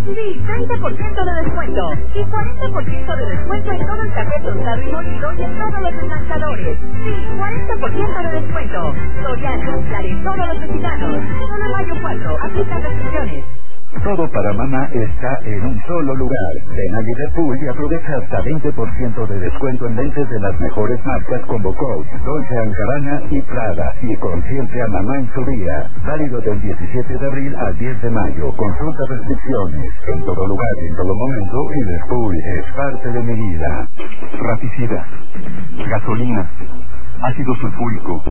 Sí, 30% de descuento. Y 40% de descuento en todo el café tostado y molido y en todos los desmanchadores. Sí, 40% de descuento. Soriana, la de todos los mexicanos. Solo mayo 4, aplica restricciones. Todo para mamá está en un solo lugar. Ven a Liverpool y aprovecha hasta 20% de descuento en lentes de las mejores marcas como Coach, Dolce & Gabbana y Prada. Y consiente a mamá en su día. Válido del 17 de abril al 10 de mayo. Consulta restricciones. En todo lugar y en todo momento, Liverpool es parte de mi vida. Raticida, gasolina, ácido sulfúrico.